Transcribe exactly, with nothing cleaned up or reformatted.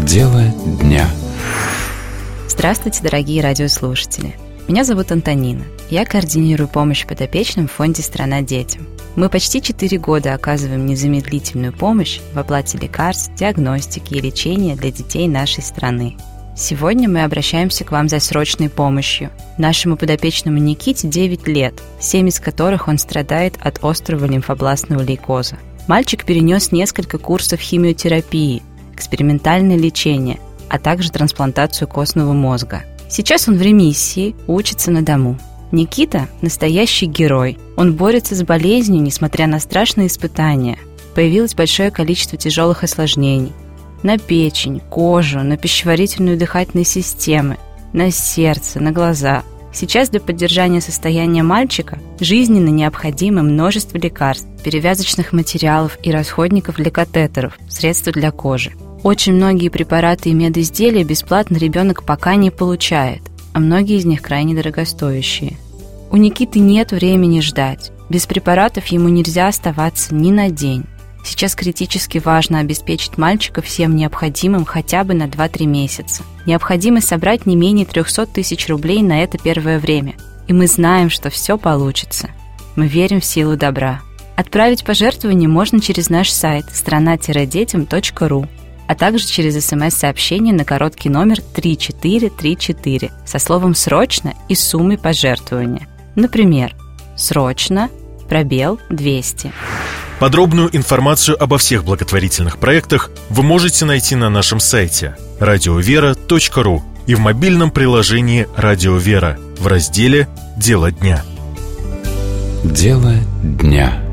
Дело дня. Здравствуйте, дорогие радиослушатели. Меня зовут Антонина. Я координирую помощь подопечным в фонде «Страна детям». Мы почти четыре года оказываем незамедлительную помощь в оплате лекарств, диагностики и лечения для детей нашей страны. Сегодня мы обращаемся к вам за срочной помощью. Нашему подопечному Никите девять лет, семь из которых он страдает от острого лимфобластного лейкоза. Мальчик перенес несколько курсов химиотерапии, экспериментальное лечение, а также трансплантацию костного мозга. Сейчас он в ремиссии, учится на дому. Никита – настоящий герой. Он борется с болезнью, несмотря на страшные испытания. Появилось большое количество тяжелых осложнений. На печень, кожу, на пищеварительную и дыхательную системы, на сердце, на глаза. Сейчас для поддержания состояния мальчика жизненно необходимо множество лекарств, перевязочных материалов и расходников для катетеров, средств для кожи. Очень многие препараты и медизделия бесплатно ребенок пока не получает, а многие из них крайне дорогостоящие. У Никиты нет времени ждать. Без препаратов ему нельзя оставаться ни на день. Сейчас критически важно обеспечить мальчика всем необходимым хотя бы на два-три месяца. Необходимо собрать не менее триста тысяч рублей на это первое время. И мы знаем, что все получится. Мы верим в силу добра. Отправить пожертвование можно через наш сайт страна детям точка ру, а также через смс-сообщение на короткий номер три четыре три четыре со словом «срочно» и суммой пожертвования. Например, «срочно», пробел двести. Подробную информацию обо всех благотворительных проектах вы можете найти на нашем сайте радиовера точка ру и в мобильном приложении «Радио Вера» в разделе «Дело дня». Дело дня.